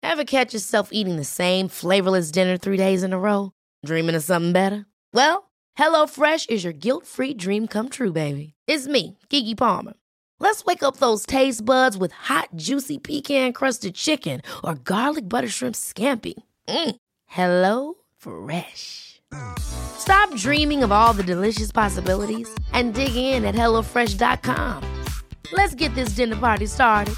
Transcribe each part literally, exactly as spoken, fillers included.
Ever catch yourself eating the same flavorless dinner three days in a row? Dreaming of something better? Well, HelloFresh is your guilt-free dream come true, baby. It's me, Keke Palmer. Let's wake up those taste buds with hot, juicy pecan-crusted chicken or garlic butter shrimp scampi. Mm. Hello Fresh. Stop dreaming of all the delicious possibilities and dig in at hello fresh dot com. Let's get this dinner party started.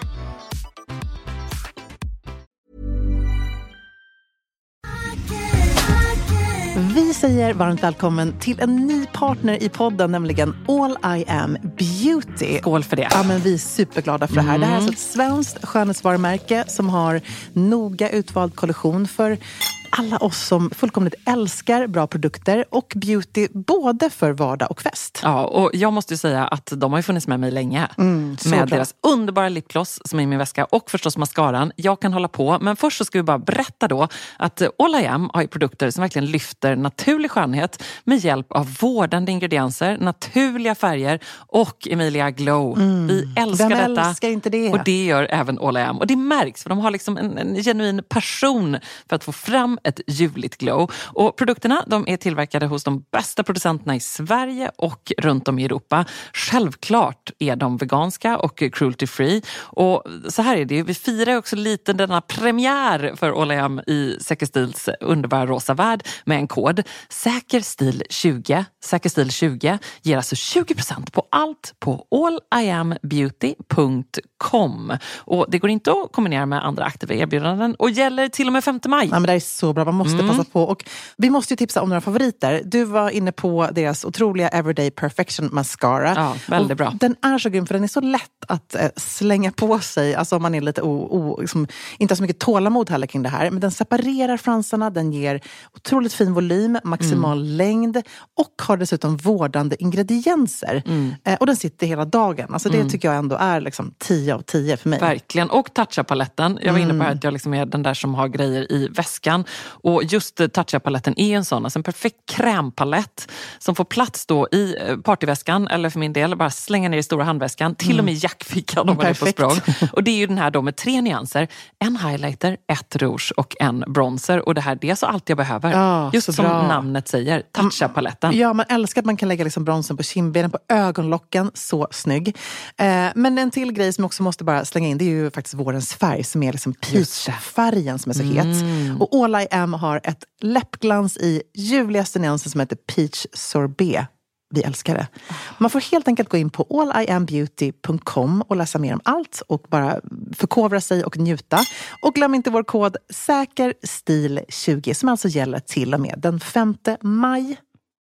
Vi säger varmt välkommen till en ny partner i podden, nämligen All I Am Beauty. Skål för det. Ja, men vi är superglada för det här. Mm. Det här är alltså ett svenskt skönhetsvarumärke som har noga utvald kollektion för alla oss som fullkomligt älskar bra produkter och beauty både för vardag och fest. Ja, och jag måste ju säga att de har ju funnits med mig länge. Mm, med bra. Deras underbara lipgloss som är i min väska och förstås mascaran. Jag kan hålla på, men först så ska vi bara berätta då att All I Am har ju produkter som verkligen lyfter naturlig skönhet med hjälp av vårdande ingredienser, naturliga färger och Emilia Glow. Mm. Vi älskar Vem detta. älskar inte det? Och det gör även All I Am. Och det märks för de har liksom en, en genuin passion för att få fram ett ljuvligt glow. Och produkterna, de är tillverkade hos de bästa producenterna i Sverige och runt om i Europa. Självklart är de veganska och cruelty free. Och så här är det, vi firar också lite denna premiär för All I Am i Säker Stils underbara rosa värld med en kod. Säkerstil tjugo. Säkerstil tjugo ger alltså tjugo procent på allt på all i am beauty punkt com. Och det går inte att kombinera med andra aktiva erbjudanden och gäller till och med femte maj. Ja, men det är så bra, man måste mm. passa på. Och vi måste ju tipsa om några favoriter. Du var inne på deras otroliga Everyday Perfection Mascara. Ja, väldigt och bra. Den är så grym för den är så lätt att eh, slänga på sig. Alltså om man är lite o, o, liksom, inte har så mycket tålamod heller kring det här. Men den separerar fransarna, den ger otroligt fin volym, maximal mm. längd och har dessutom vårdande ingredienser. Mm. Eh, och den sitter hela dagen. Alltså det mm. tycker jag ändå är liksom tio av tio för mig. Verkligen. Och Tatcha-paletten. Jag var inne på här att jag liksom är den där som har grejer i väskan. Och just Tatcha-paletten är en sån, alltså en perfekt krämpalett som får plats då i partyväskan, eller för min del bara slänga ner i stora handväskan, till mm. och med jackfickan om man är på språng. Och det är ju den här då med tre nyanser, en highlighter, ett rouge och en bronzer. Och det här, det är så allt jag behöver. Ja, just som bra. Namnet säger, Tatcha-paletten. Ja, man älskar att man kan lägga liksom bronzen på kindbenen, på ögonlocken, så snygg. Eh, men en till grej som också måste bara slänga in, det är ju faktiskt vårens färg som är liksom peach-färgen som är så mm. het. Och All I Am har ett läppglans i ljuvligaste nyansen som heter Peach Sorbet. Vi älskar det. Man får helt enkelt gå in på all i am beauty punkt com och läsa mer om allt och bara förkovra sig och njuta. Och glöm inte vår kod Säkerstil tjugo som alltså gäller till och med den femte maj.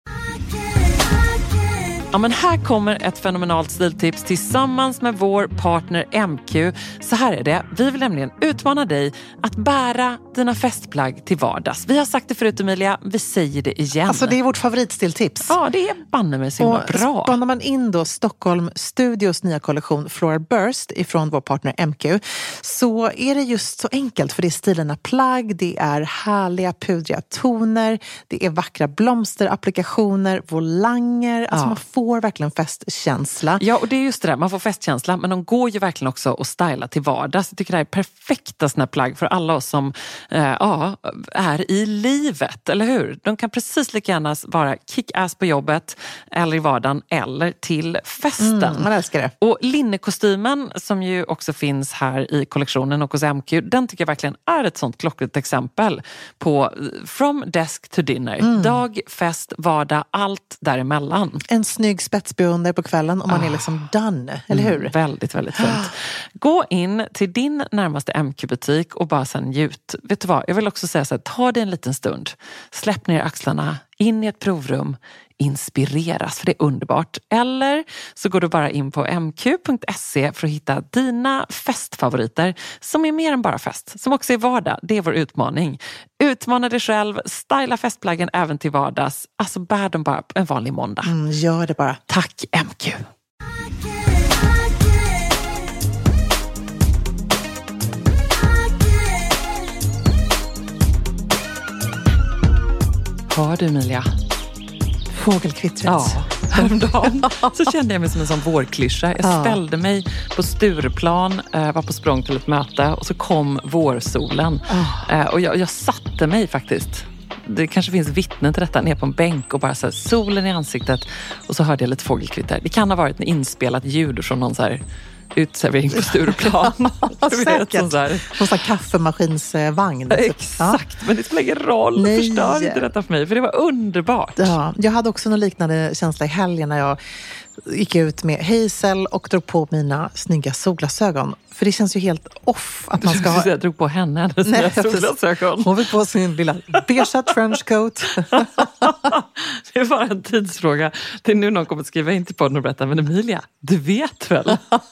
Ja, men här kommer ett fenomenalt stiltips tillsammans med vår partner M Q. Så här är det. Vi vill nämligen utmana dig att bära dina festplagg till vardags. Vi har sagt det förut, Emilia. Vi säger det igen. Alltså det är vårt favoritstiltips. Ja, det är banne mig så himla bra. Och spanar man in då Stockholm Studios nya kollektion Floral Burst ifrån vår partner M Q, så är det just så enkelt. För det är stilarna plagg, det är härliga pudriga toner, det är vackra blomsterapplikationer, volanger. Alltså ja. Man får verkligen festkänsla. Ja, och det är just det där. Man får festkänsla, men de går ju verkligen också att styla till vardags. Jag tycker det här är perfekta såna plagg för alla oss som eh, ja, är i livet, eller hur? De kan precis lika gärna vara kick-ass på jobbet eller i vardagen eller till festen. Mm, man älskar det. Och linnekostymen som ju också finns här i kollektionen och hos M Q, den tycker jag verkligen är ett sånt klockrent exempel på from desk to dinner. Mm. Dag, fest, vardag, allt däremellan. En snygg spetsbeonder på kvällen och man är liksom done, eller hur? Mm, väldigt, väldigt fint. Gå in till din närmaste M Q-butik och bara sen njut. Vet du vad, jag vill också säga så här, ta dig en liten stund. Släpp ner axlarna, in i ett provrum, inspireras, för det är underbart. Eller så går du bara in på m q punkt se för att hitta dina festfavoriter som är mer än bara fest, som också är vardag. Det är vår utmaning. Utmana dig själv, styla festplaggen även till vardags. Alltså bär dem bara en vanlig måndag. Mm, gör det bara. Tack M Q. Hör du, Emilia? Fågelkvittret. Ja. häromdagen så kände jag mig som en sån vårklyscha. Jag Ja. ställde mig på Stureplan, eh, var på språng till ett möte och så kom vårsolen. Eh, och jag, jag satte mig faktiskt, det kanske finns vittnen till detta, ner på en bänk och bara så här, solen i ansiktet och så hörde jag lite fågelkvitter. Det kan ha varit en inspelat ljud från någon så här utservering på Stureplan. Säkert. Som så här. Någon sån här kaffemaskinsvagn. Typ. Exakt, men det spelar ingen roll. Nej. Förstör inte detta för mig, för det var underbart. Ja, jag hade också någon liknande känsla i helgen när jag gick ut med Hazel och drog på mina snygga solglasögon. För det känns ju helt off att man ska ha... Jag drog på henne hennes Nej, nya solglasögon. Hon fick på sin lilla beige trenchcoat. Det är bara en tidsfråga. Det är nu någon kommer att skriva in till podden och berätta, men Emilia, du vet väl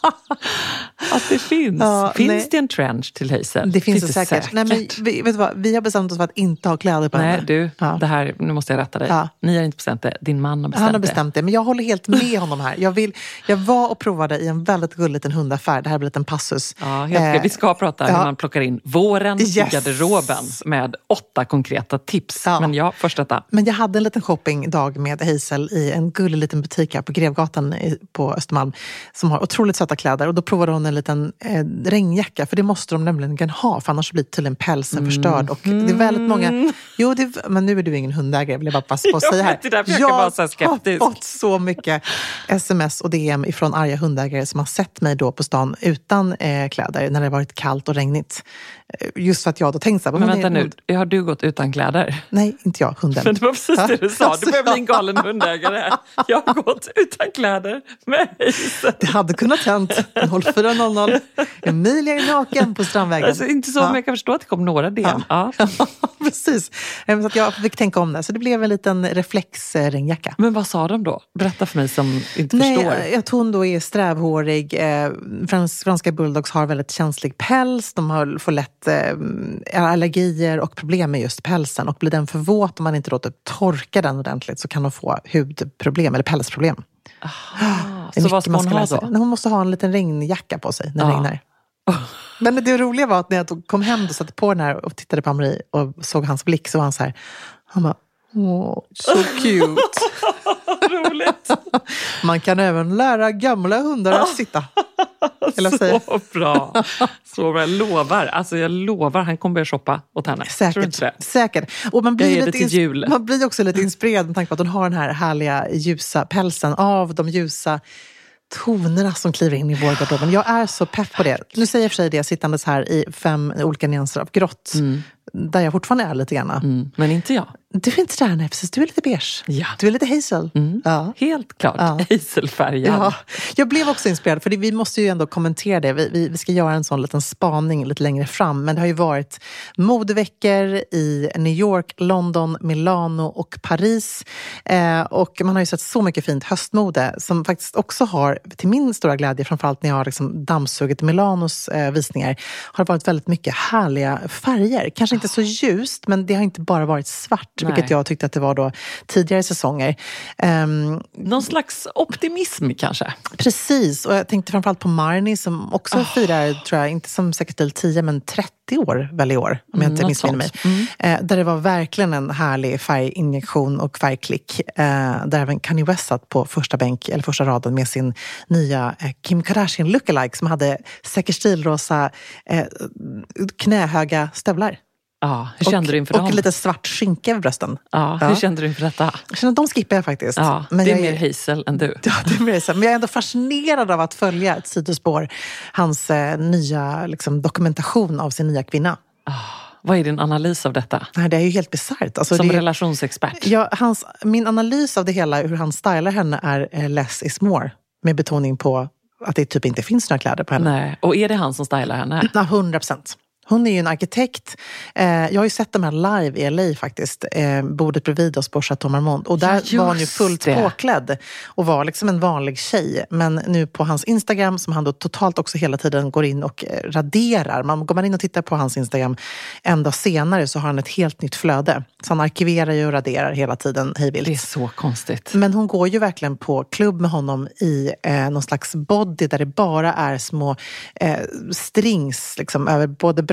att det finns? Ja, finns nej. det en trench till Hazel? Det finns det säkert. Nej, men vi, vet du vad? Vi har bestämt oss för att inte ha kläder på Nej, henne. du, Ja. det här, nu måste jag rätta dig. Ja. Ni har inte bestämt det, din man har bestämt Han har det. bestämt det, men jag håller helt med honom här. Jag, vill, jag var och provade i en väldigt gullig liten hundaffär. Det här blir en liten passus. Ja, helt Eh, Vi ska prata ja. hur man plockar in våren Yes. i garderoben med åtta konkreta tips. Ja. Men ja, först detta. Men jag hade en liten shoppingdag med Hazel i en gullig liten butik här på Grevgatan i, på Östermalm som har otroligt söta kläder. Och då provade hon en liten eh, regnjacka, för det måste de nämligen ha, för annars blir tydligen pälsen Mm. förstörd. Och det är väldigt många... Jo, det, men nu är du ingen hundägare, vill jag bara passa på att Jag säga här. vet, det är därför jag kan vara så här skeptisk. har fått så mycket sms och D M ifrån arga hundägare som har sett mig då på stan utan eh, kläder när det har varit kallt och regnigt. Eh, Just för att jag då tänkte så här, Men hon vänta är- nu, har du gått utan kläder? Nej, inte jag, hunden. Men det var precis det du sa, Alltså, du börjar bli en galen hundägare. Jag har gått utan kläder med Hazel. Det hade kunnat hänt. noll fyra noll noll. Emilia är naken på Strandvägen. Alltså, inte så, Ja. men jag kan förstå att det kom några D M. Ja. Ja, precis. Eh, Så att jag fick tänka om det. Så det blev en liten reflexregnjacka. Men vad sa de då? Berätta för mig som inte Nej, förstår. att hon då är strävhårig. Eh, frans, franska bulldogs har väldigt känslig päls. De har, får lätt eh, allergier och problem med just pälsen. Och blir den för våt om man inte låter torka den ordentligt så kan de få hudproblem eller pälsproblem. Aha, Det är så vad mycket ska man hon ska ha läsa. då? Nej, hon måste ha en liten regnjacka på sig när det Ja. regnar. Men det roliga var att när jag kom hem och satte på den här och tittade på Marie och såg hans blick, så var han så här, han bara, åh, så cute. Roligt. Man kan även lära gamla hundar att sitta. Eller vad säger jag? Så bra. Så bra. Jag lovar. Alltså jag lovar, han kommer börja shoppa åt henne. Tror du inte Säkert, det? säkert. Och man Jag blir, ger det lite till ins- jul. man blir också lite inspirerad med tanke på att hon har den här härliga ljusa pälsen av de ljusa tonerna som kliver in i vår garderoben. Jag är så pepp på det. Nu säger jag för sig det sittandes här i fem olika nyanser av grått. Där jag fortfarande är lite grann. Mm, men inte jag. Du är inte där, nej, precis. Du är lite beige. Ja. Du är lite hazel. Ja. Helt klart. Ja. Hazelfärgad. Ja, jag blev också inspirerad, för det, vi måste ju ändå kommentera det. Vi, vi, vi ska göra en sån liten spaning lite längre fram. Men det har ju varit modeveckor i New York, London, Milano och Paris. Eh, och man har ju sett så mycket fint höstmode som faktiskt också har, till min stora glädje, framförallt när jag har liksom dammsugit Milanos eh, visningar, har det varit väldigt mycket härliga färger. Kanske inte så ljust, men det har inte bara varit svart, Nej. vilket jag tyckte att det var då tidigare säsonger. Ehm, Någon slags optimism kanske. Precis, och jag tänkte framförallt på Marni som också Oh. firar, tror jag, inte som säkert till tio men trettio år väl i år, om jag inte något missminner mig. sånt. Eh, där det var verkligen en härlig färginjektion och färgklick. Eh, där även Kanye West satt på första bänk, eller första raden med sin nya eh, Kim Kardashian lookalike som hade säker stilrosa eh, knähöga stövlar. Ja, hur kände och, du inför och dem? lite svart skinka över brösten. Ja, hur Ja. kände du inför detta? Jag känner att de skippar jag faktiskt. Ja, Men det är jag mer Hazel än du. Ja, det är mer så. Men jag är ändå fascinerad av att följa ett sidospår. Hans eh, nya liksom, dokumentation av sin nya kvinna. Vad är din analys av detta? Nej, det är ju helt bisarrt. Alltså, Som det, relationsexpert. ja, hans, min analys av det hela, hur han stylar henne, är eh, less is more. Med betoning på att det typ inte finns några kläder på henne. Nej. Och är det han som stylar henne? Ja, hundra procent. Hon är ju en arkitekt. Eh, jag har ju sett dem här live i L A faktiskt. Eh, bordet bredvid oss på Chateau Marmont. Och där Ja, var hon ju just fullt det. påklädd. Och var liksom en vanlig tjej. Men nu på hans Instagram, som han då totalt också hela tiden går in och eh, raderar. Man, går man in och tittar på hans Instagram en dag senare så har han ett helt nytt flöde. Så han arkiverar ju och raderar hela tiden hejvilt. Det är så konstigt. Men hon går ju verkligen på klubb med honom i eh, någon slags body där det bara är små eh, strings liksom, över både bröst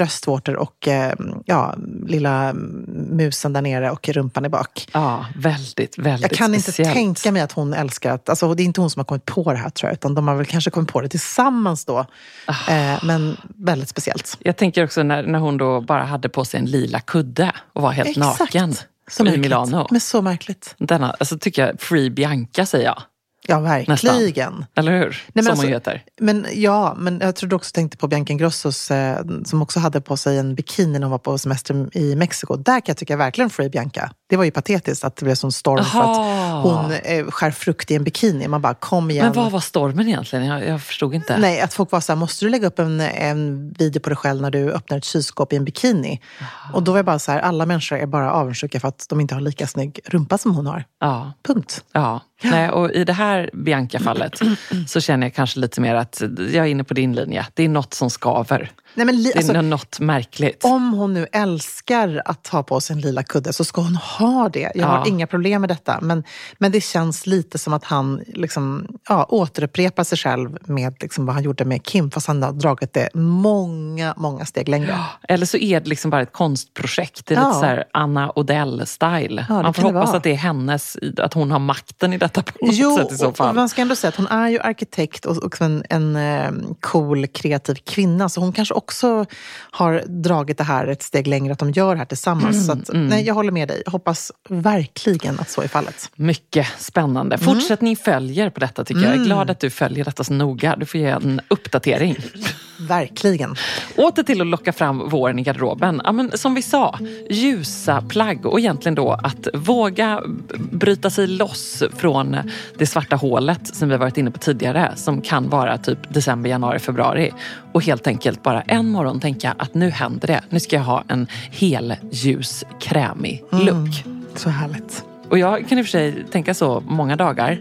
bröstvårtor och eh, ja, lilla musen där nere och rumpan i bak. Ja, väldigt, väldigt Jag kan speciellt. inte tänka mig att hon älskar att, alltså det är inte hon som har kommit på det här tror jag, utan de har väl kanske kommit på det tillsammans då. Ah. Eh, men väldigt speciellt. Jag tänker också när, när hon då bara hade på sig en lila kudde och var helt Exakt. naken Så i märkligt. Milano. Men så märkligt. Denna, alltså tycker jag, Free Bianca säger jag. Ja, verkligen. Nästan. Eller hur? Nej, men som alltså, hon heter. Men ja, men jag trodde också tänkte på Bianca Ingrossos eh, som också hade på sig en bikini när hon var på semester i Mexiko. Där kan jag tycka verkligen Free Bianca. Det var ju patetiskt att det blev sån storm. Aha. För att hon eh, skär frukt i en bikini. Man bara, kom igen. Men vad var stormen egentligen? Jag, jag förstod inte. Nej, att folk var så här, måste du lägga upp en, en video på dig själv när du öppnar ett kylskåp i en bikini? Aha. Och då var jag bara så här, alla människor är bara avundsjuka för att de inte har lika snygg rumpa som hon har. Ja. Punkt. Ja. Nej, och i det här Bianca-fallet så känner jag kanske lite mer att jag är inne på din linje. Det är något som skaver. Nej, men li- det är alltså, något märkligt. Om hon nu älskar att ha på sig en lila kudde så ska hon ha det. Jag Ja. har inga problem med detta. Men, men det känns lite som att han liksom, ja, återupprepar sig själv med liksom vad han gjorde med Kim. Fast han har dragit det många, många steg längre. Eller så är det liksom bara ett konstprojekt. Det är Ja. lite så här Anna Odell-style. Ja, man får kan det hoppas vara. att det är hennes, att hon har makten i detta på något Jo, sätt i så fall. och man ska ändå säga att hon är ju arkitekt och också en, en eh, cool, kreativ kvinna. Så hon kanske också har dragit det här ett steg längre, att de gör det här tillsammans. Mm, så att, mm. nej, jag håller med dig. Jag hoppas verkligen att så är fallet. Mycket spännande. Fortsättning följer på detta tycker jag. Jag är glad att du följer detta så noga. Du får ge en uppdatering. Verkligen. Åter till att locka fram våren i garderoben. Ja, men som vi sa, ljusa plagg och egentligen då att våga bryta sig loss från det svarta hålet som vi varit inne på tidigare, som kan vara typ december, januari, februari, och helt enkelt bara en morgon tänka att nu händer det. Nu ska jag ha en hel ljus, krämig look. Mm, så härligt. Och jag kan i och för sig tänka så många dagar.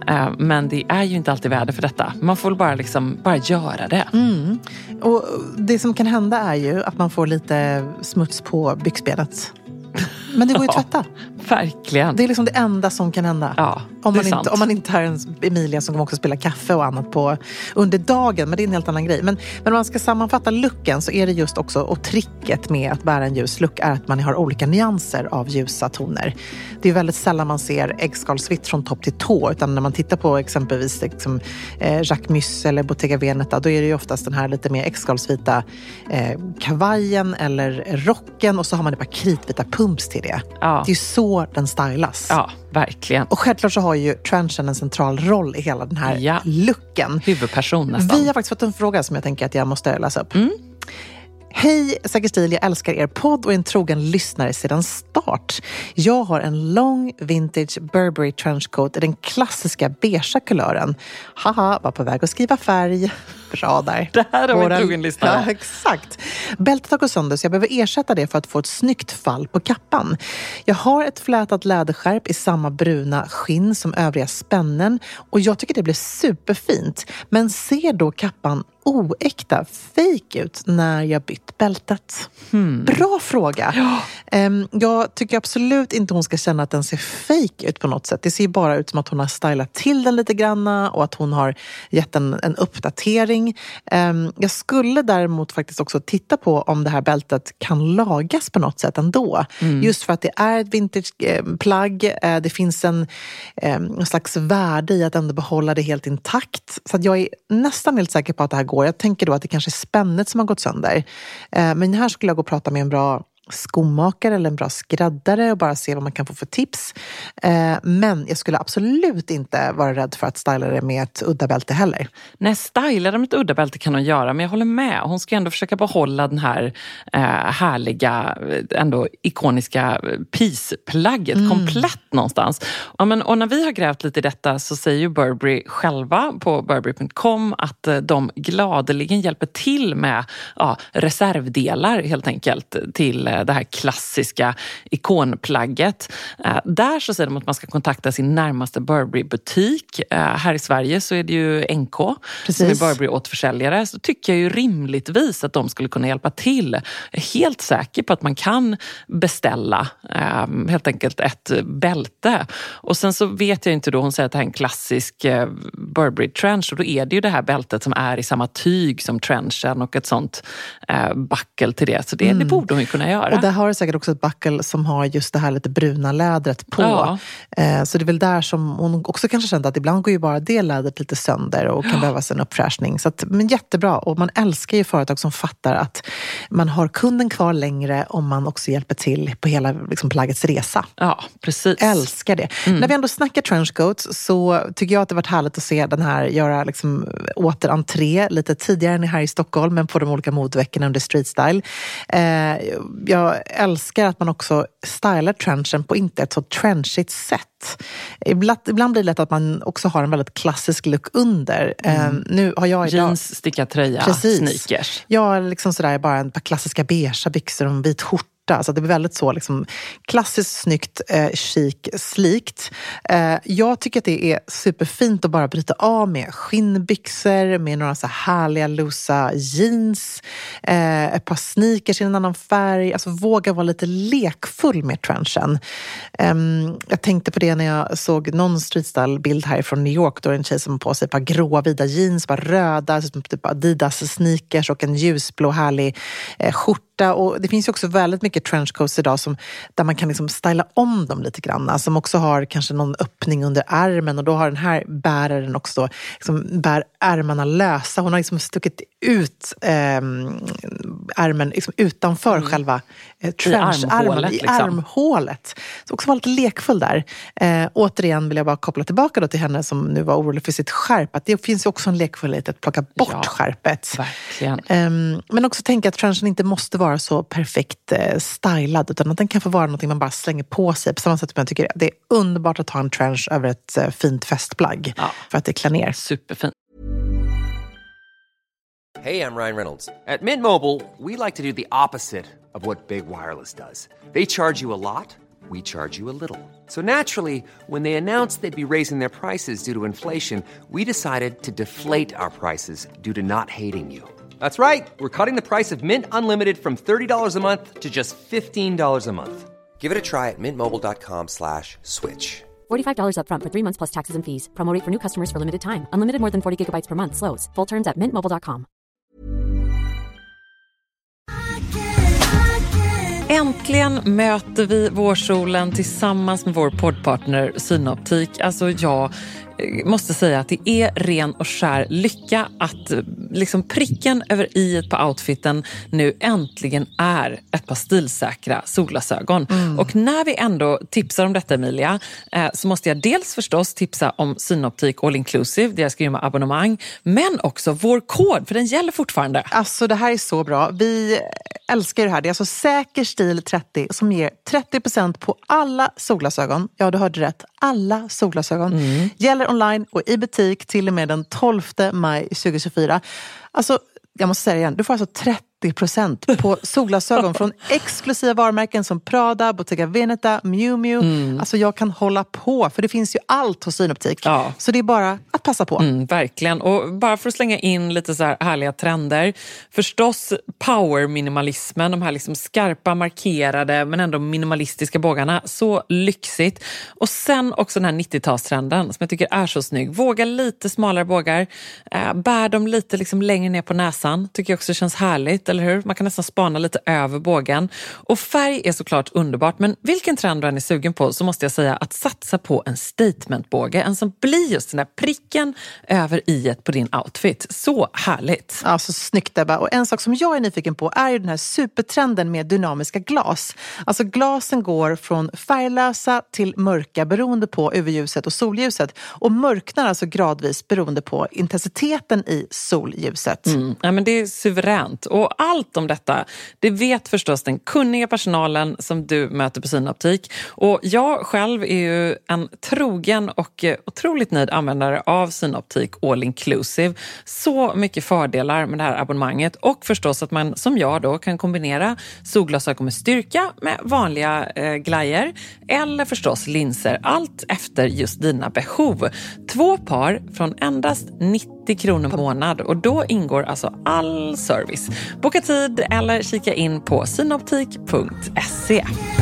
Men det är ju inte alltid väder för detta. Man får bara liksom bara göra det. Mm. Och det som kan hända är ju att man får lite smuts på byxbenet. Men det går ju att tvätta. Verkligen. Det är liksom det enda som kan hända. Ja, om, man det är inte, sant. om man inte har en Emilia som också spelar kaffe och annat på under dagen. Men det är en helt annan grej. Men, men om man ska sammanfatta looken så är det just också, och tricket med att bära en ljus look är att man har olika nyanser av ljusa toner. Det är väldigt sällan man ser äggskalsvitt från topp till tå. Utan när man tittar på exempelvis liksom, eh, Jacques Mus eller Bottega Veneta, då är det ju oftast den här lite mer äggskalsvita eh, kavajen eller rocken. Och så har man ett par kritvita pumps till det. Ja. Det är ju så den stylas. Ja, verkligen. Och självklart så har ju trenchen en central roll i hela den här Ja. looken. Huvudperson nästan. Vi har faktiskt fått en fråga som jag tänker att jag måste läsa upp. Mm. Hej Säker stil, jag älskar er podd och är en trogen lyssnare sedan start. Jag har en lång vintage Burberry trenchcoat i den klassiska beigea kulören. Haha, var på väg att skriva färg. Bra där. Det här har vi en Våran- trogen lyssnare. Ja, exakt. Bältet har gått sönder så jag behöver ersätta det för att få ett snyggt fall på kappan. Jag har ett flätat läderskärp i samma bruna skinn som övriga spännen och jag tycker det blir superfint. Men ser då kappan oäkta fake ut när jag bytt bältet? Hmm. Bra fråga. Ja. Um, jag tycker absolut inte hon ska känna att den ser fake ut på något sätt. Det ser bara ut som att hon har stylat till den lite granna och att hon har gett en, en uppdatering. Um, jag skulle däremot faktiskt också titta på om det här bältet kan lagas på något sätt ändå. Mm. Just för att det är ett vintage-plagg. Uh, det finns en, um, en slags värde i att ändå behålla det helt intakt. Så att jag är nästan helt säker på att det här går. Jag tänker då att det kanske är spännet som har gått sönder. Uh, men här skulle jag gå och prata med en bra skomakare eller en bra skräddare och bara se vad man kan få för tips. Eh, men jag skulle absolut inte vara rädd för att styla det med ett udda-bälte heller. Nej, styla det med ett udda-bälte kan hon göra, men jag håller med. Hon ska ändå försöka behålla den här eh, härliga, ändå ikoniska peace-plagget mm. komplett någonstans. Ja, men, och när vi har grävt lite i detta så säger ju Burberry själva på burberry punkt com att de gladeligen hjälper till med ja, reservdelar helt enkelt till det här klassiska ikonplagget. Där så säger de att man ska kontakta sin närmaste Burberry-butik. Här i Sverige så är det ju N K Precis. Som är Burberry-återförsäljare. Så tycker jag ju rimligtvis att de skulle kunna hjälpa till. Jag är helt säker på att man kan beställa helt enkelt ett bälte. Och sen så vet jag inte då, hon säger att det här är en klassisk Burberry trench, och då är det ju det här bältet som är i samma tyg som trenchen och ett sånt eh, backel till det. Så det, mm. det borde hon ju kunna göra. Och där har det säkert också ett backel som har just det här lite bruna lädret på. Ja. Eh, så det är väl där som hon också kanske kände att ibland går ju bara det lädret lite sönder och kan ja. behövas en uppfräschning. Så att, men jättebra, och man älskar ju företag som fattar att man har kunden kvar längre om man också hjälper till på hela liksom, plaggets resa. Ja, precis. Älskar det. Mm. När vi ändå snackar trenchcoats så tycker jag att det varit härligt att se den här göra liksom, återentré lite tidigare än här i Stockholm, men på de olika modeveckorna under street style. Eh, jag älskar att man också stylar trenchen på inte ett så trenchigt sätt. Ibland, ibland blir det lätt att man också har en väldigt klassisk look under. Mm. Eh, nu har jag idag... Jeans, stickad tröja, Precis. sneakers. Jag liksom sådär bara ett par klassiska beige byxor och en vit skjorta. Så det blir väldigt så liksom, klassiskt snyggt, eh, chic, slikt. Eh, jag tycker att det är superfint att bara bryta av med skinnbyxor, med några så härliga losa jeans, eh, ett par sneakers i en annan färg. Alltså våga vara lite lekfull med trenchen. Eh, jag tänkte på det när jag såg någon streetstyle-bild här från New York, då är en tjej som har på sig ett par gråa vida jeans, bara röda, typ Adidas sneakers och en ljusblå härlig eh, skjorta. Och det finns ju också väldigt mycket trenchcoats idag som, där man kan liksom styla om dem lite grann. Som också har kanske någon öppning under ärmen, och då har den här bäraren också liksom bär ärmarna lösa. Hon har liksom stuckit ut eh, ärmen liksom utanför mm. själva eh, trenchärmen, i, liksom. i armhålet. Så också var lite lekfull där. Eh, återigen vill jag bara koppla tillbaka då till henne som nu var orolig för sitt skärp. Att det finns ju också en lekfullhet att plocka bort ja, skärpet. Verkligen. Eh, men också tänka att trenchen inte måste vara så perfekt eh, stylad, utan att den kan få vara någonting man bara slänger på sig. På samma sätt som jag tycker det är underbart att ha en trench över ett eh, fint festplagg ja. för att det klär ner. Superfint. Hey, I'm Ryan Reynolds. At Mint Mobile, we like to do the opposite of what Big Wireless does. They charge you a lot, we charge you a little. So naturally, when they announced they'd be raising their prices due to inflation, we decided to deflate our prices due to not hating you. That's right. We're cutting the price of Mint Unlimited from thirty dollars a month to just fifteen dollars a month. Give it a try at mintmobile.com slash switch. forty-five dollars up front for three months plus taxes and fees. Promo rate for new customers for limited time. Unlimited more than forty gigabytes per month. Slows full terms at mint mobile dot com. Äntligen möter vi vårsolen tillsammans med vår poddpartner Synoptik. Alltså jag måste säga att det är ren och skär lycka att liksom pricken över i på outfiten nu äntligen är ett par stilsäkra solglasögon. Mm. Och när vi ändå tipsar om detta, Emilia, eh, så måste jag dels förstås tipsa om Synoptik All Inclusive, deras grymma abonnemang, men också vår kod, för den gäller fortfarande. Alltså det här är så bra. Vi älskar det här. Det är alltså Säker stil trettio som ger trettio procent på alla solglasögon. Ja, du hörde rätt. Alla solglasögon. Mm. Gäller online och i butik till och med den tolfte maj tjugohundratjugofyra. Alltså, jag måste säga det igen. Du får alltså trettio procent på solglasögon från exklusiva varumärken som Prada, Bottega Veneta, Miu Miu. Mm. Alltså jag kan hålla på, för det finns ju allt hos Synoptik. Ja. Så det är bara att passa på. Mm, verkligen. Och bara för att slänga in lite så här härliga trender. Förstås power-minimalismen, de här liksom skarpa, markerade men ändå minimalistiska bågarna. Så lyxigt. Och sen också den här nittiotalstrenden som jag tycker är så snygg. Våga lite smalare bågar. Äh, bär dem lite liksom längre ner på näsan. Tycker jag också känns härligt. Eller hur? Man kan nästan spana lite över bågen. Och färg är såklart underbart, men vilken trend du än är sugen på så måste jag säga att satsa på en statementbåge. En som blir just den där pricken över i-et på din outfit. Så härligt. Ja, så snyggt Ebba. Och en sak som jag är nyfiken på är ju den här supertrenden med dynamiska glas. Alltså glasen går från färglösa till mörka beroende på överljuset och solljuset. Och mörknar alltså gradvis beroende på intensiteten i solljuset. Mm. Ja, men det är suveränt. Och allt om detta, det vet förstås den kunniga personalen som du möter på Synoptik. Och jag själv är ju en trogen och otroligt nöjd användare av Synoptik All Inclusive. Så mycket fördelar med det här abonnemanget, och förstås att man som jag då kan kombinera solglasögon med styrka med vanliga eh, glajer eller förstås linser, allt efter just dina behov. Två par från endast nittio kronor per månad, och då ingår alltså all service. Boka tid eller kika in på synoptik punkt se.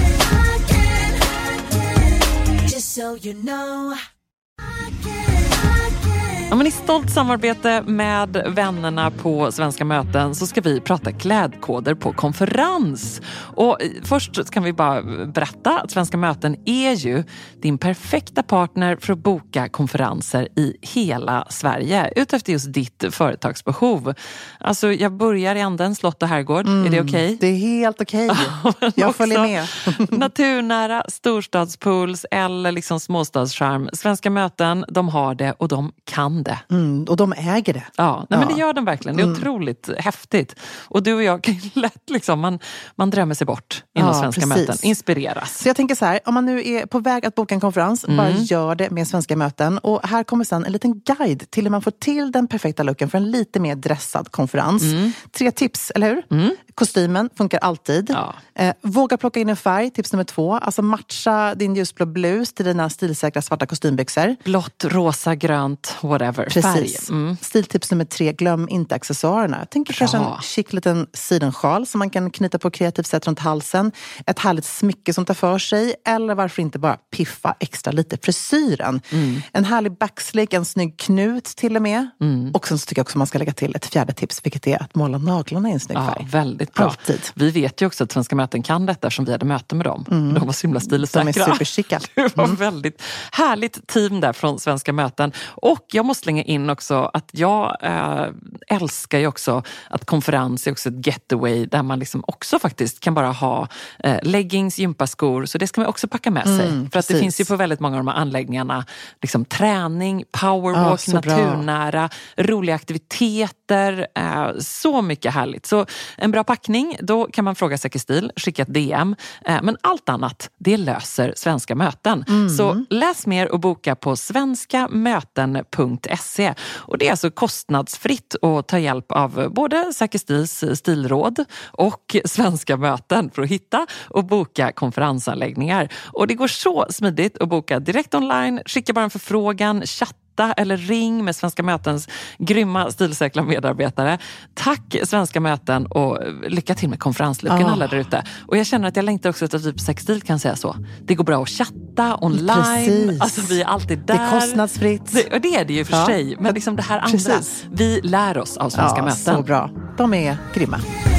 Ja, men i stolt samarbete med vännerna på Svenska möten så ska vi prata klädkoder på konferens. Och först kan vi bara berätta att Svenska möten är ju din perfekta partner för att boka konferenser i hela Sverige utefter just ditt företagsbehov. Alltså jag börjar i änden slott och herrgård. Mm, är det okej? Okay? Det är helt okej. Okay. Jag följer med. Naturnära, storstadspools eller liksom småstadscharm. Svenska möten, de har det och de kan det. Mm, och de äger det. Ja, nej, ja. men det gör de verkligen. Det är mm. otroligt häftigt. Och du och jag kan lätt liksom, man, man drömmer sig bort inom ja, Svenska precis. möten. Inspireras. Så jag tänker så här, om man nu är på väg att boka en konferens, mm. bara gör det med Svenska möten. Och här kommer sedan en liten guide till hur man får till den perfekta looken för en lite mer dressad konferens. Mm. Tre tips, eller hur? Mm. Kostymen funkar alltid. Ja. Eh, våga plocka in en färg, tips nummer två. Alltså matcha din ljusblå blus till dina stilsäkra svarta kostymbyxor. Blått, rosa, grönt, whatever. Precis. Mm. Stiltips nummer tre, glöm inte accessoarerna. Jag tänker kanske en chic liten sidensjal som man kan knyta på kreativt sätt runt halsen. Ett härligt smycke som tar för sig. Eller varför inte bara piffa extra lite frisyren. Mm. En härlig backslick, en snygg knut till och med. Mm. Och sen så tycker jag också man ska lägga till ett fjärde tips, vilket är att måla naglarna i en snygg färg. Ja, väldigt bra. Alltid. Vi vet ju också att Svenska möten kan detta som vi hade möte med dem. Mm. De var så himla stilsäkra. De är superchicka. Det var mm. väldigt härligt team där från Svenska möten. Och jag måste slänga in också att jag äh, älskar ju också att konferens är också ett getaway där man liksom också faktiskt kan bara ha äh, leggings, gympaskor, så det ska man också packa med sig. Mm, för att det finns ju på väldigt många av de här anläggningarna liksom träning, powerwalk, ah, naturnära, bra. Roliga aktiviteter, äh, så mycket härligt. Så en bra packning, då kan man fråga Säker Stil, skicka ett D M. Äh, men allt annat, det löser Svenska möten. Mm. Så läs mer och boka på svenska möten punkt se. Och det är alltså kostnadsfritt att ta hjälp av både Säker Stils stilråd och Svenska möten för att hitta och boka konferensanläggningar. Och det går så smidigt att boka direkt online, skicka bara en förfrågan, chatta eller ring med Svenska mötens grymma stilsäkra medarbetare. Tack Svenska möten och lycka till med konferenslucken oh. alla där ute. Och jag känner att jag längtar också att typ Säker Stil kan säga så. Det går bra att chatta online. Precis. Alltså vi är alltid där. Det är kostnadsfritt. Det, och det är det ju för ja. sig. Men liksom det här andra, precis. Vi lär oss av Svenska ja, möten. Så bra. De är grymma.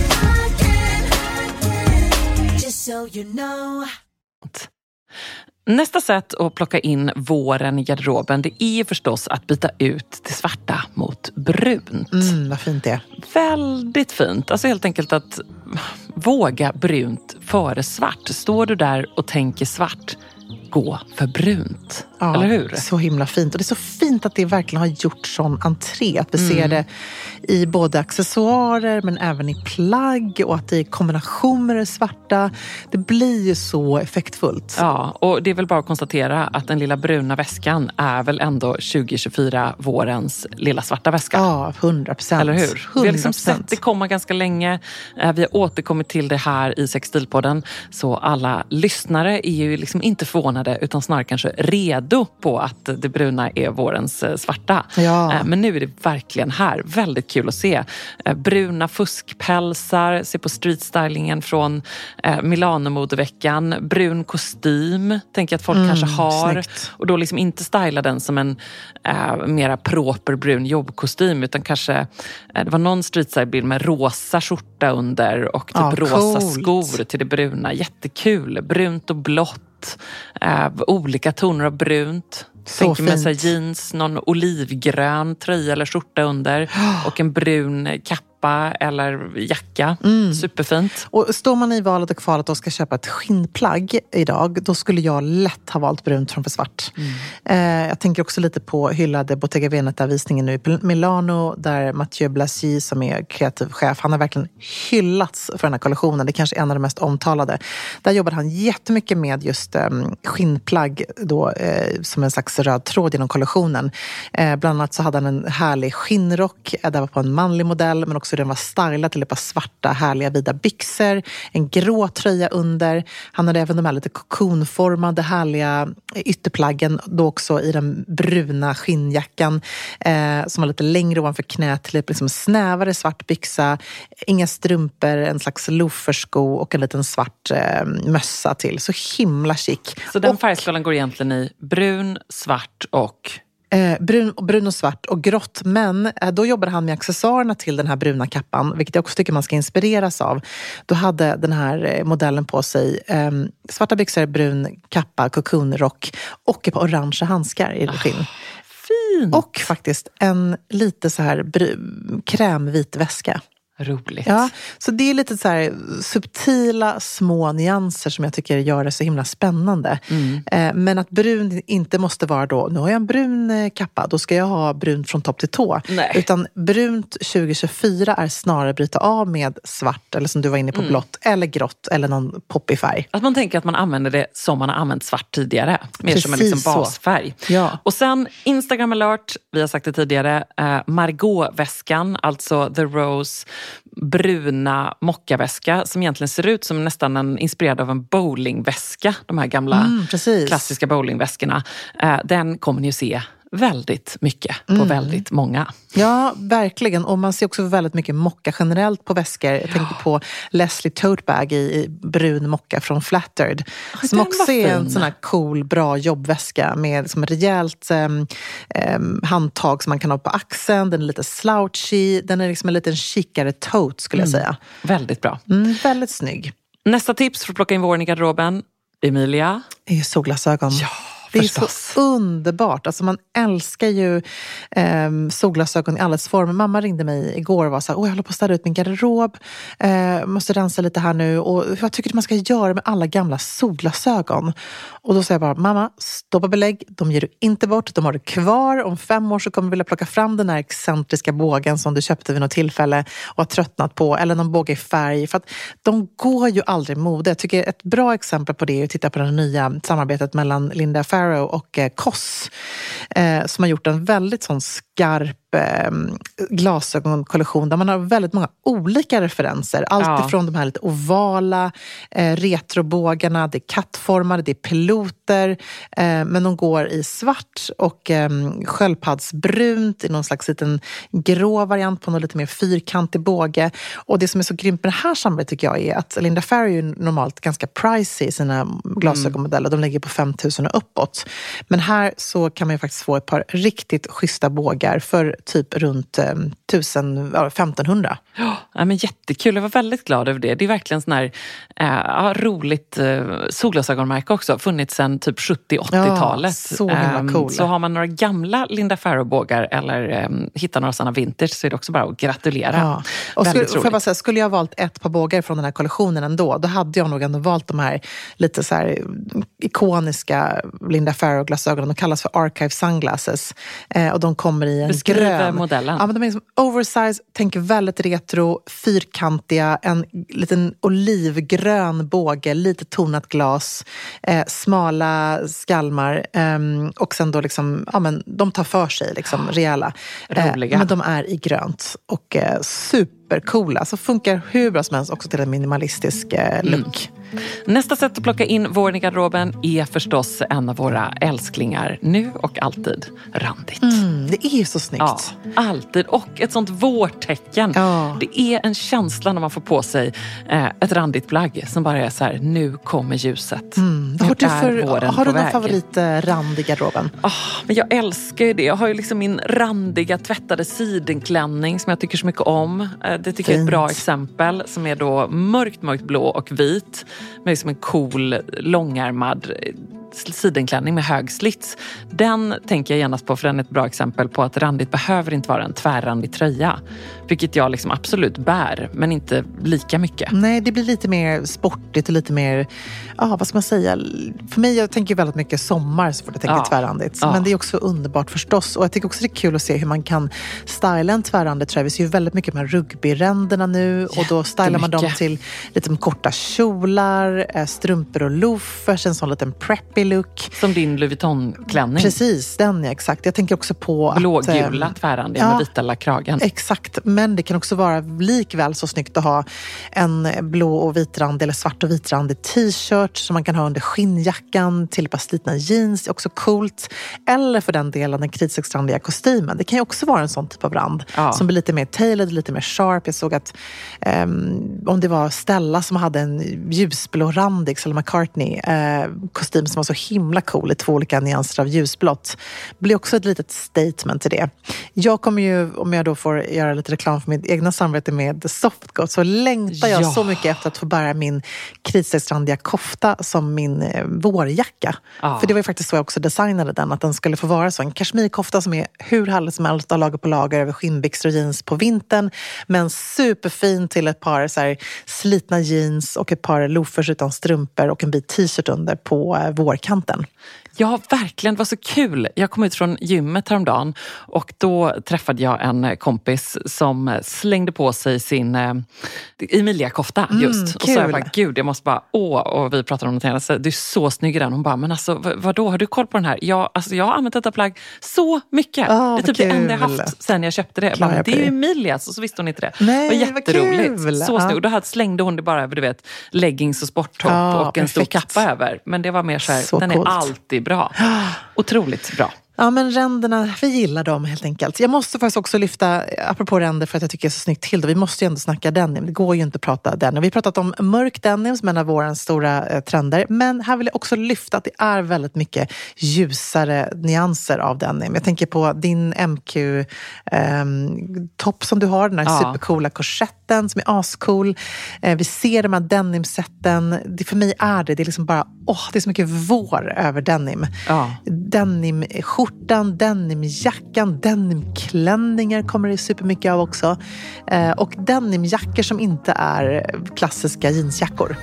Just so you know. Nästa sätt att plocka in våren i garderoben, det är förstås att byta ut det svarta mot brunt. Mm, vad fint det är. Väldigt fint. Alltså helt enkelt att våga brunt före svart. Står du där och tänker svart, gå för brunt. Ja, eller hur? Så himla fint. Och det är så fint att det verkligen har gjort sån entré. Att vi mm. ser det i både accessoarer men även i plagg. Och att det är kombination med det svarta. Det blir ju så effektfullt. Ja, och det är väl bara att konstatera att den lilla bruna väskan är väl ändå tjugo tjugofyra vårens lilla svarta väska. Ja, hundra procent. Eller hur? hundra procent. Vi har liksom sett det komma ganska länge. Vi har återkommit till det här i Sextilpodden. Så alla lyssnare är ju liksom inte förvånade utan snarare kanske redo på att det bruna är vårens svarta. Ja. Men nu är det verkligen här. Väldigt kul att se. Bruna fuskpälsar, se på streetstylingen från Milano-modeveckan. Brun kostym, tänker jag att folk mm, kanske har. Snyggt. Och då liksom inte styla den som en äh, mera proper brun jobbkostym, utan kanske, äh, det var någon streetstyle-bild med rosa skjorta under och typ ja, rosa skor till det bruna. Jättekul. Brunt och blått. Äh, olika toner av brunt. Så tänker med sig fint. Jeans, någon olivgrön tröja eller skjorta under och en brun kappa kappa eller jacka. Mm. Superfint. Och står man i valet och kvalet och ska köpa ett skinnplagg idag, då skulle jag lätt ha valt brunt framför svart. Mm. Eh, jag tänker också lite på hyllade Bottega Veneta-visningen nu i Milano, där Mathieu Blasi som är kreativ chef, han har verkligen hyllats för den här kollektionen. Det är kanske en av de mest omtalade. Där jobbade han jättemycket med just eh, skinnplagg då, eh, som en slags röd tråd genom kollektionen. Eh, bland annat så hade han en härlig skinnrock, eh, där var på en manlig modell, men också den var stylad till ett par svarta härliga vida byxor, en grå tröja under. Han hade även de här lite kokonformade härliga ytterplaggen, då också i den bruna skinnjackan eh, som var lite längre ovanför knät, till liksom snävare svart byxa, inga strumpor, en slags loafersko och en liten svart eh, mössa till. Så himla chic. Så den och, färgskalan går egentligen i brun, svart och... Eh, brun, brun och svart och grått, men eh, då jobbade han med accessoarerna till den här bruna kappan, vilket jag också tycker man ska inspireras av. Då hade den här eh, modellen på sig eh, svarta byxor, brun kappa, kokonrock och ett par orange handskar i skinn. Ah, fint! Och faktiskt en lite så här br- krämvit väska. Roligt. Ja, så det är lite så här subtila små nyanser som jag tycker gör det så himla spännande. Mm. Eh, men att brun inte måste vara då, nu har jag en brun eh, kappa, då ska jag ha brunt från topp till tå. Nej. Utan brunt tjugo tjugofyra är snarare bryta av med svart, eller som du var inne på, mm. blått eller grått eller någon poppig färg. Att man tänker att man använder det som man har använt svart tidigare. Mer Precis som en liksom basfärg. Ja. Och sen Instagram alert, vi har sagt det tidigare, eh, Margot-väskan, alltså The Rose bruna mockaväska som egentligen ser ut som nästan en inspirerad av en bowlingväska, de här gamla mm, klassiska bowlingväskorna. Eh, den kommer ni ju se väldigt mycket på mm. väldigt många. Ja, verkligen. Och man ser också väldigt mycket mocka generellt på väskor. Jag ja. tänker på Leslie Tote Bag i, i brun mocka från Flattered. Oh, som också är en sån här cool, bra jobbväska med liksom rejält um, um, handtag som man kan ha på axeln. Den är lite slouchy. Den är liksom en liten chicare tote, skulle jag mm. säga. Väldigt bra. Mm, väldigt snygg. Nästa tips för att plocka in våren i garderoben, Emilia. Det är ju solglasögon. Ja. Det är så underbart. Alltså man älskar ju eh, solglasögon i alla former. Mamma ringde mig igår och var så här, åh, jag håller på att ställa ut min garderob. Eh, måste rensa lite här nu. Och vad tycker du man ska göra med alla gamla solglasögon? Och då säger jag bara, mamma, stoppa belägg. De ger du inte bort. De har du kvar. Om fem år så kommer vi vilja plocka fram den här excentriska bågen som du köpte vid något tillfälle och har tröttnat på. Eller någon båge i färg. För att de går ju aldrig mode. Jag tycker ett bra exempel på det är att titta på det nya samarbetet mellan Linda Farrow och eh, Koss eh, som har gjort en väldigt sån skarp eh, glasögonkollektion där man har väldigt många olika referenser. Allt ja. ifrån de här lite ovala eh, retrobågarna, det är kattformade, det är piloter, eh, men de går i svart och eh, sköldpaddsbrunt i någon slags liten grå variant på någon lite mer fyrkantig båge. Och det som är så grymt med det här samarbetet tycker jag är att Linda Farrow är normalt ganska pricey i sina glasögonmodeller. De ligger på fem tusen och uppåt. Men här så kan man ju faktiskt få ett par riktigt schyssta bågar för typ runt eh, tusen, femtonhundra. Ja, men jättekul. Jag var väldigt glad över det. Det är verkligen sån här eh, roligt eh, solglasögonmärke också. Funnits sedan typ sjuttio-åttiotalet. Ja, så himla cool. Eh, så har man några gamla Linda Farrow-bågar eller eh, hittar några sådana vintage så är det också bara att gratulera. Ja. Och skulle, får jag bara säga, skulle jag ha valt ett par bågar från den här kollektionen ändå, då hade jag nog ändå valt de här lite så här ikoniska Linda Farrow-glasögonen. De kallas för Archive Sunglasses. Eh, och de kommer i en Beskriv grön. modellen. Ja, men de är liksom oversize, tänker väldigt retro, fyrkantiga, en liten olivgrön båge, lite tonat glas, eh, smala skalmar eh, och sen då liksom, ja men de tar för sig liksom, rejäla. Eh, men de är i grönt och eh, supercoola. Så funkar hur bra som helst också till en minimalistisk eh, look. Mm. Nästa sätt att plocka in våren i garderoben är förstås en av våra älsklingar nu och alltid, randigt. Mm, det är ju så snyggt. Ja, alltid. Och ett sånt vårtecken. Ja. Det är en känsla när man får på sig eh, ett randigt plagg som bara är så här, nu kommer ljuset. Mm. Har du, för, har du någon favorit eh, rand i garderoben? Oh, men jag älskar ju det. Jag har ju liksom min randiga tvättade sidenklänning som jag tycker så mycket om. Eh, det tycker Fint. jag är ett bra exempel som är då mörkt, mörkt blå och vit. Med liksom en cool, långärmad sidenklänning med hög slits. Den tänker jag genast på, för den är ett bra exempel på att randigt behöver inte vara en tvärrandig tröja. Vilket jag liksom absolut bär, men inte lika mycket. Nej, det blir lite mer sportigt och lite mer, ja, vad ska man säga? För mig, jag tänker väldigt mycket sommar så får jag tänka ja. tvärrandigt. Ja. Men det är också underbart förstås. Och jag tycker också det är kul att se hur man kan styla en tvärrandig tröja. Vi ser ju väldigt mycket med rugbyränderna nu. Och då stylar man dem till lite korta kjolar, strumpor och loafers, en sån liten preppy look. Som din Louis Vuitton-klänning. Precis, den är exakt. Jag tänker också på blågula att, tvärrandiga ja, med vita lakragen. Exakt, men det kan också vara likväl så snyggt att ha en blå och vitrandig eller svart och vitrandig t-shirt som man kan ha under skinnjackan till ett par slitna jeans, också coolt. Eller för den delen den kritstrecksrandiga kostymen. Det kan ju också vara en sån typ av rand ja. som blir lite mer tailored, lite mer sharp. Jag såg att um, om det var Stella som hade en ljusblå randig Stella McCartney uh, kostym som var så himla cool i två olika nyanser av ljusblått. Det blir också ett litet statement till det. Jag kommer ju, om jag då får göra lite reklam för mitt egna samarbete med Softgot, så längtar jag ja. så mycket efter att få bära min kritstrecksrandiga kofta som min eh, vårjacka. Ja. För det var ju faktiskt så jag också designade den, att den skulle få vara så. En kashmirkofta som är hur härligt som helst av lager på lager över skinnbyxor och jeans på vintern, men superfin till ett par så här slitna jeans och ett par loafers utan strumpor och en bit t-shirt under på eh, vårkanten. Ja, verkligen. Det var så kul. Jag kom ut från gymmet häromdagen och då träffade jag en kompis som slängde på sig sin eh, Emilia-kofta just. Mm, och så jag bara, gud, jag måste bara, åh, och vi pratade om något annat. Du är så snygg i den. Hon bara, men alltså, vad, vadå? Har du koll på den här? Ja, alltså, jag har använt detta plagg så mycket. Oh, det är typ kul. det enda jag haft sen jag köpte det. Jag bara, det är ju Emilias. Och så visste hon inte det. Nej, det var jätteroligt. vad kul. Så Ja. snygg. Och då hade, slängde hon det bara över, du vet, leggings och sporttopp Ja, och en stor perfekt. kappa över. Men det var mer så här, Så den coolt. är alltid bra. Otroligt bra. Ja, men ränderna, vi gillar dem helt enkelt. Jag måste faktiskt också lyfta, apropå ränder, för att jag tycker det är så snyggt till det. Vi måste ju ändå snacka denim. Det går ju inte att prata denim. Vi har pratat om mörk denim som en av våra stora eh, trender. Men här vill jag också lyfta att det är väldigt mycket ljusare nyanser av denim. Jag tänker på din M Q-topp eh, som du har. Den här ja. supercoola korsetten som är ascool. Eh, vi ser de här denimsätten. Det, för mig är det, det är liksom bara, åh, det är så mycket vår över denim. Ja. Denim skjortan, denimjackan, denimklänningar kommer det supermycket av också. Eh, och denimjackor som inte är klassiska jeansjackor.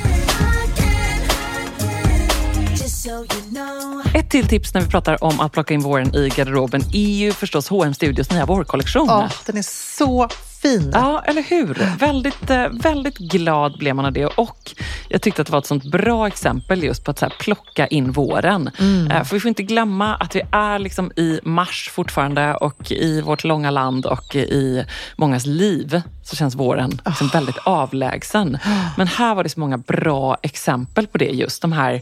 Ett till tips när vi pratar om att plocka in våren i garderoben är ju förstås H och M Studios nya vårkollektion. Ja, den är så fin. Ja, eller hur? Väldigt, väldigt glad blev man av det. Och jag tyckte att det var ett sånt bra exempel just på att så här plocka in våren. Mm. För vi får inte glömma att vi är liksom i mars fortfarande, och i vårt långa land och i mångas liv så känns våren liksom oh. väldigt avlägsen. Men här var det så många bra exempel på det, just de här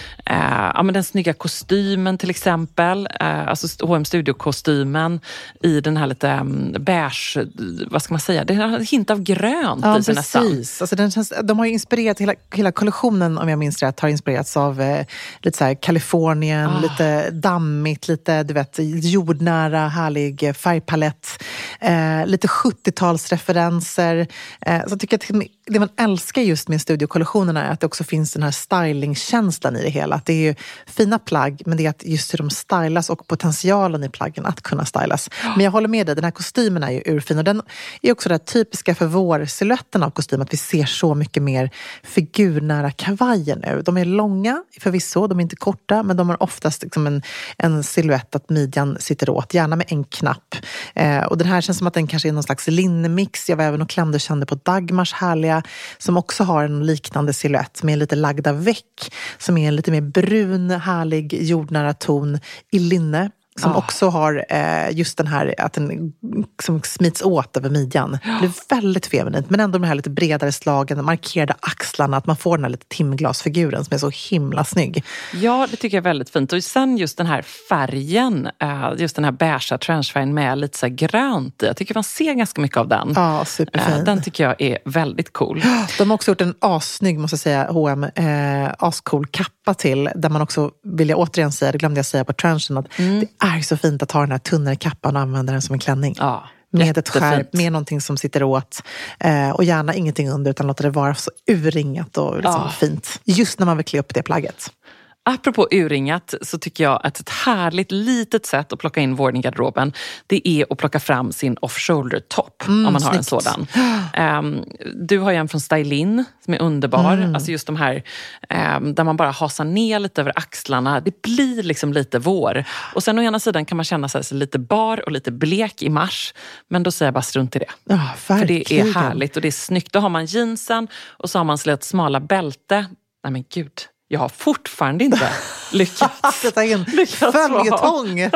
Uh, ja, men den snygga kostymen till exempel, uh, alltså H och M Studio-kostymen i den här lite um, beige, vad ska man säga, det är en hint av grönt ja, i sig nästan. Precis. Alltså den känns, de har ju inspirerat, hela, hela kollektionen om jag minns rätt har inspirerats av eh, lite så här Kalifornien, ah. lite dammigt, lite du vet, jordnära, härlig färgpalett, eh, lite sjuttiotalsreferenser. Eh, så jag tycker att det man älskar just med studiokollektionerna är att det också finns den här stylingkänslan i det hela. Att det är ju fina plagg, men det är att just hur de stylas och potentialen i plaggen att kunna stylas. Men jag håller med dig, den här kostymen är ju urfin. Och den är också det typiska för vår silhuetten av kostym, att vi ser så mycket mer figurnära kavajer nu. De är långa förvisso, de är inte korta, men de har oftast liksom en, en silhuett att midjan sitter åt, gärna med en knapp. Eh, och den här känns som att den kanske är någon slags linnemix. Jag var även och klämde och kände på Dagmars härliga, som också har en liknande silhuett med lite lagda veck, som är en lite mer brun, härlig, jordnära ton i linne. Som oh. också har eh, just den här att den som smits åt över midjan. Det blir väldigt feminint, men ändå de här lite bredare slagen, markerade axlarna, att man får den här lite timglasfiguren som är så himla snygg. Ja, det tycker jag är väldigt fint. Och sen just den här färgen, just den här beigea trenchfärgen med lite så här grönt i. Jag tycker man ser ganska mycket av den. Ja, superfin. Den tycker jag är väldigt cool. De har också gjort en assnygg, måste jag säga, H och M, eh, ascool kappa till, där man också, vill jag återigen säga, det glömde jag säga på trenchen, att mm. det är så fint att ha den här tunnare kappan och använda den som en klänning. Ja, med ett skärp, med någonting som sitter åt. Eh, och gärna ingenting under, utan låta det vara så urringat och liksom ja. fint. Just när man vill klä upp det plagget. Apropå urringat så tycker jag att ett härligt litet sätt att plocka in vården i garderoben, det är att plocka fram sin off-shoulder-topp Mm, om man har snyggt. en sådan. Um, du har ju en från Stylin som är underbar. Mm. Alltså just de här um, där man bara hasar ner lite över axlarna. Det blir liksom lite vår. Och sen å ena sidan kan man känna sig lite bar och lite blek i mars. Men då säger jag bara strunt i det. Ja, För det är verkligen. härligt och det är snyggt. Då har man jeansen och så har man slitet smala bälte. Nej men gud, jag har fortfarande inte lyckats. Detta är en Lyckats följetång.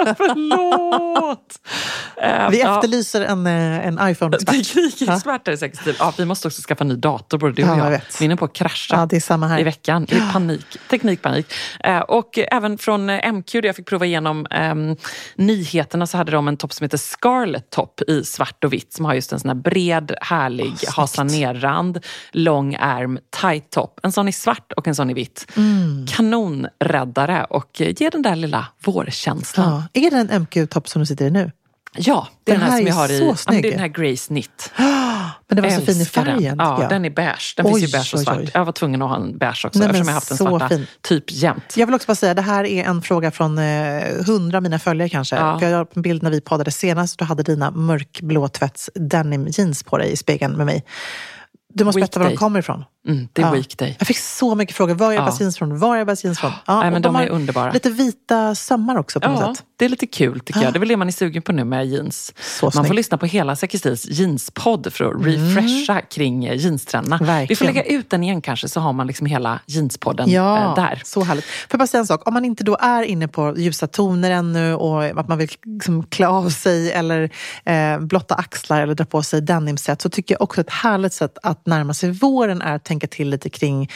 Förlåt! Uh, Vi ja, efterlyser en, eh, en iPhone-expert. Teknikexperter är säkert till. Ja, vi måste också skaffa en ny dator, både du och Ja, jag jag. vet. Vi är inne på att krascha Ja, det är samma här. i veckan. Det är panik, teknikpanik. Uh, och även från uh, M Q där jag fick prova igenom um, nyheterna så hade de en topp som heter Scarlet Top i svart och vitt som har just en sån här bred, härlig Oh, hasa ner-rand, lång ärm, tight top. En sån i svart och en sån i vitt. Mm. Kanonräddare och uh, ger den där lilla vårkänslan. Ja. Är det en M Q-topp som du sitter i nu? Ja, det är Den den här, här som är jag har så i. Ja, snygg. det är den här Grace Knit. Men det var så fin i Älskar färgen, den. Ja, tycker jag. den är beige. Den Oj, finns ju beige och oj, svart. oj. Jag var tvungen att ha en beige också Nej, men eftersom jag har haft den så svarta fin. typ jämt. Jag vill också bara säga, det här är en fråga från eh, hundra av mina följare kanske. Ja. För jag har en bild när vi poddade senast. Du hade dina mörkblå tvätts denim jeans på dig i spegeln med mig. Du måste berätta var de Weekday. kommer ifrån. Mm, det är Ja. weekday. Jag fick så mycket frågor. Var är Ja. Bas jeans från? Var är Bas jeans från? Ja, Nej, men och de har är underbara. Lite vita sömmar också på Ja, något sätt. det är lite kul tycker jag. Det är väl det man är sugen på nu med jeans. Så Man får snyggt. lyssna på hela Säker Stils jeanspodd för att refresha kring eh, jeanstrenderna. Verkligen. Vi får lägga ut den igen kanske så har man liksom hela jeanspodden Ja, eh, där. så härligt. Får jag bara säga en sak? Om man inte då är inne på ljusa toner ännu och att man vill liksom klä av sig eller eh, blotta axlar eller dra på sig denimset, så tycker jag också ett härligt sätt att närma sig våren är att tänka till lite kring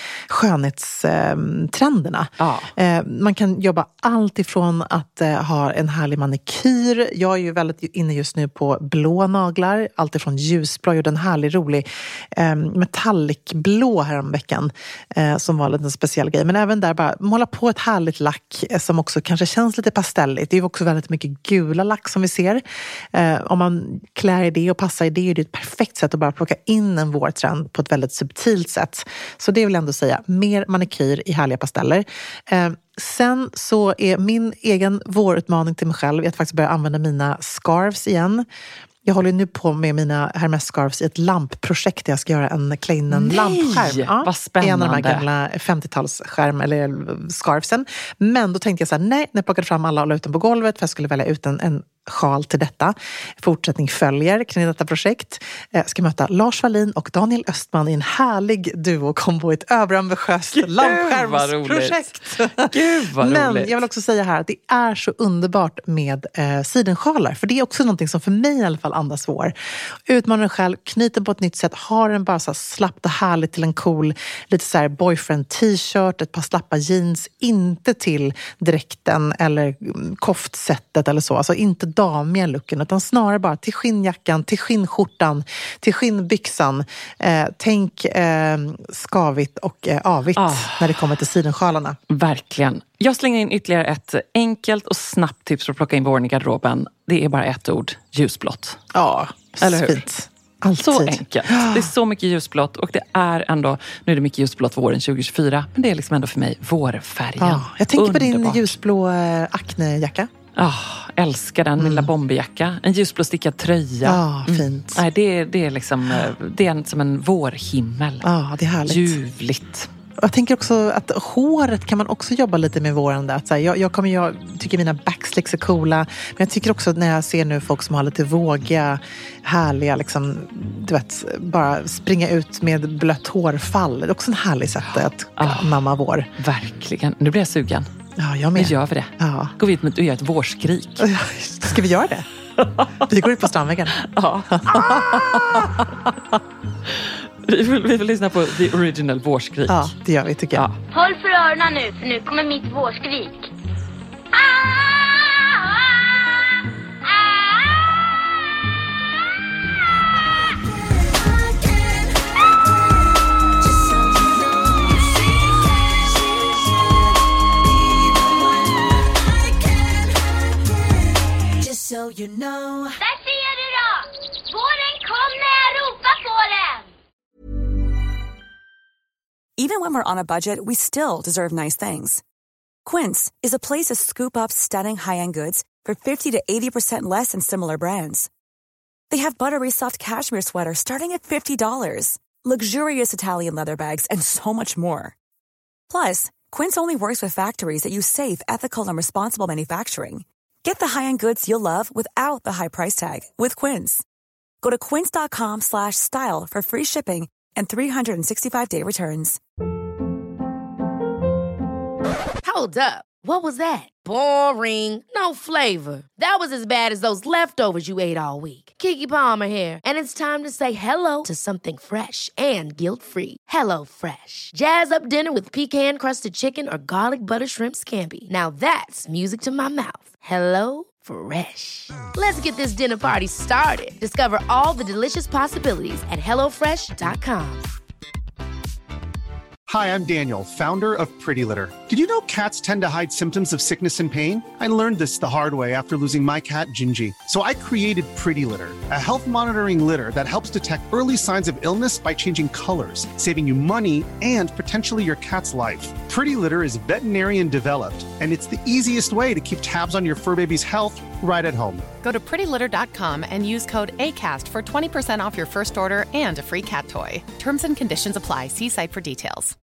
skönhetstrenderna. Ja. Eh, man kan jobba allt ifrån att eh, ha en härlig manikyr. Jag är ju väldigt inne just nu på blå naglar. Allt ifrån ljusblå. Jag gjorde en härlig, rolig eh, metallicblå häromveckan eh, som var en speciell grej. Men även där bara måla på ett härligt lack eh, som också kanske känns lite pastelligt. Det är ju också väldigt mycket gula lack som vi ser. Eh, om man klär i det och passar i det är det ett perfekt sätt att bara plocka in en vårtrend på ett väldigt subtilt sätt. Så det vill jag ändå säga. Mer manikyr i härliga pasteller. Eh, sen så är min egen vårutmaning till mig själv att faktiskt börja använda mina scarves igen. Jag håller nu på med mina Hermes scarves i ett lampprojekt där jag ska göra en klä in en Nej, lampskärm. vad spännande. En av de här gamla femtiotalsskärm eller scarfsen. Men då tänkte jag så här, nej, när jag plockade fram alla och la ut dem på golvet för jag skulle välja ut en, en sjal till detta. Fortsättning följer kring detta projekt. Jag ska möta Lars Wallin och Daniel Östman i en härlig duokombo i ett överambitiöst lampskärmsprojekt. Gud vad Men roligt. jag vill också säga här att det är så underbart med eh, sidensjalar. För det är också någonting som för mig i alla fall andas vår. Utmanar den själv, knyter på ett nytt sätt, har den bara så här slappt och härligt till en cool, lite så här boyfriend t-shirt, ett par slappa jeans, inte till dräkten eller mm, koftsättet eller så. Alltså inte damiga looken, utan snarare bara till skinnjackan, till skinnskjortan, till skinnbyxan. Eh, tänk eh, skavigt och eh, avigt Ah. när det kommer till sidensjalarna. Verkligen. Jag slänger in ytterligare ett enkelt och snabbt tips för att plocka in våren i garderoben. Det är bara ett ord, ljusblått. Ja, Eller hur? fint. Alltid. Så enkelt. Det är så mycket ljusblått och det är ändå, nu är det mycket ljusblått våren tjugo tjugofyra, men det är liksom ändå för mig vårfärgen. Ja, jag tänker på din Underbart. ljusblå äh, Acne-jacka. Ah, älskar den, min lilla bomberjacka. En ljusblå stickad tröja. Ja, fint. Nej, det, är, det är liksom eh, det är en, som en vårhimmel. Ja, det är härligt. Ljuvligt. Jag tänker också att håret kan man också jobba lite med våren där. Att så här, jag, jag, kommer, jag tycker mina backslicks är coola. Men jag tycker också när jag ser nu folk som har lite vågiga, härliga, liksom, du vet, bara springa ut med blött hårfall. Det är också en härlig sätt att Ah. namma vår. Verkligen. Nu blir jag sugen. Ja, jag Nu med. gör vi det. Ja. Går vi ut med och gör ett vårskrik. Ska vi göra det? Vi går ut på Strandvägen. Ja. vi, vill, vi vill lyssna på the original vårskrik. Ja, det gör vi tycker jag. Ja. Håll för öronen nu, för nu kommer mitt vårskrik. So you know. Där ser du då! Våren kommer, ropa på den! Even when we're on a budget, we still deserve nice things. Quince is a place to scoop up stunning high-end goods for fifty to eighty percent less than similar brands. They have buttery soft cashmere sweaters starting at fifty dollars, luxurious Italian leather bags, and so much more. Plus, Quince only works with factories that use safe, ethical, and responsible manufacturing. Get the high-end goods you'll love without the high price tag with Quince. Go to quince.com slash style for free shipping and three sixty-five day returns. Hold up. What was that? Boring. No flavor. That was as bad as those leftovers you ate all week. Keke Palmer here, and it's time to say hello to something fresh and guilt-free. Hello Fresh. Jazz up dinner with pecan-crusted chicken or garlic butter shrimp scampi. Now that's music to my mouth. Hello Fresh. Let's get this dinner party started. Discover all the delicious possibilities at hello fresh dot com. Hi, I'm Daniel, founder of Pretty Litter. Did you know cats tend to hide symptoms of sickness and pain? I learned this the hard way after losing my cat, Gingy. So I created Pretty Litter, a health monitoring litter that helps detect early signs of illness by changing colors, saving you money and potentially your cat's life. Pretty Litter is veterinarian developed, and it's the easiest way to keep tabs on your fur baby's health right at home. Go to pretty litter dot com and use code ACAST for twenty percent off your first order and a free cat toy. Terms and conditions apply. See site for details.